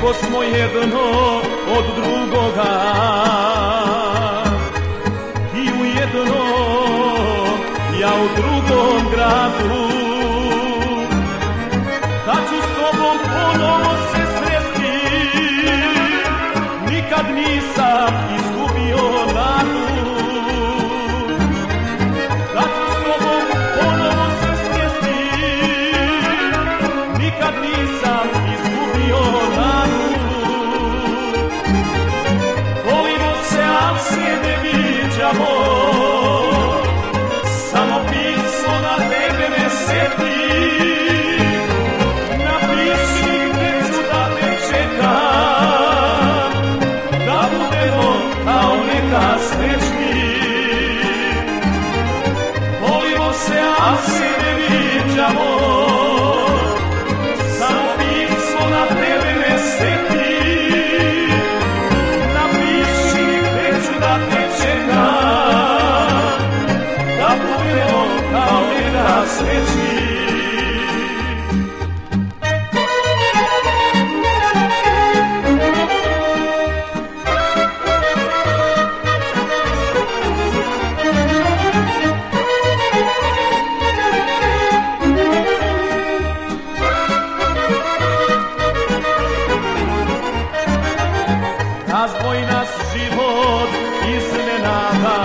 daleko smo jedno od drugoga, ti u jednom, ja u drugom gradu. Kad ću s tobom ponovo se sresti, nikad nisam izgubio nadu. Kad ću s tobom ponovo se sresti, nikad nisam izgubio nadu. Volimo se, al se ne viđamo, samo pismo na tebe me seti. Volimo se, al se ne viđamo, samo pismo na tebe me seti. Napiši gde ću da te čekam, da budemo kao nekad srećni. Razdvoji nas život iznenada,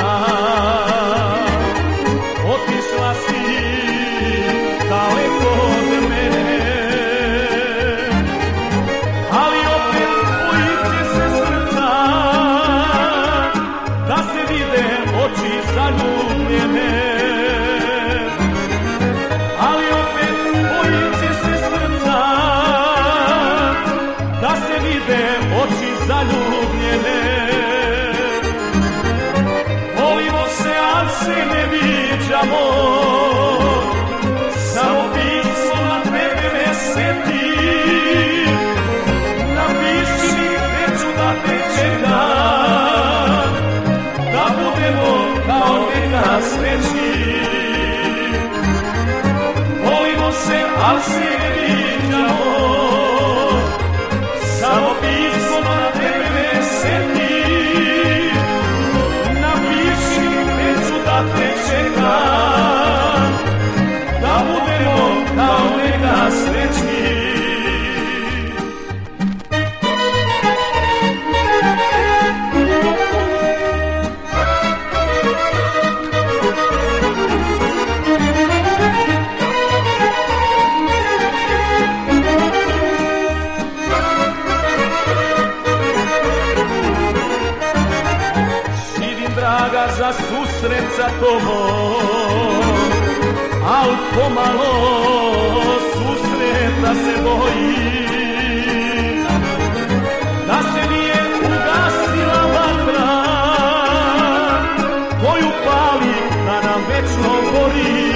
otišla si daleko od mene, ali opet spojit će se srca, da se vide oči zaljubljene. Ali opet spojit će se srca, da se vide oči zaljubljene. Volimo se, al se ne viđamo, samo pismo na tebe me seti. Napiši gde ću da te čekam, da budemo kao nekad srećni. Volimo se, al se ne viđamo, samo pismo na tebe me seti. Napiši gde ću da te čekam, da budemo kao nekad srećni. Draga za susret sa tobom, al pomalo susreta se bojim, da se nije ugasila vatra koju pali da nam večno gori.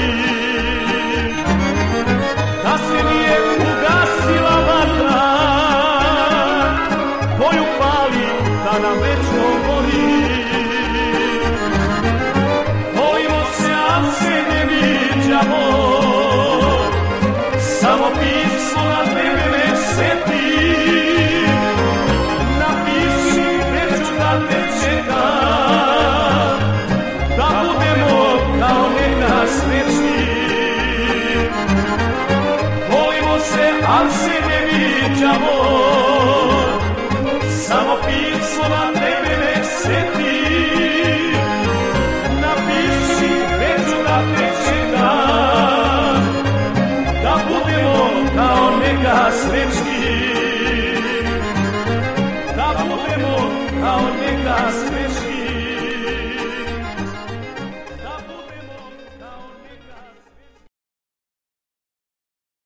Da se nije ugasila vatra koju pali da nam večno gori. Samo pismo na tebe me seti. Napiši gde ću da te čekam, da budemo kao nekad srećni. Volimo se, al se ne viđamo, samo pismo na tebe me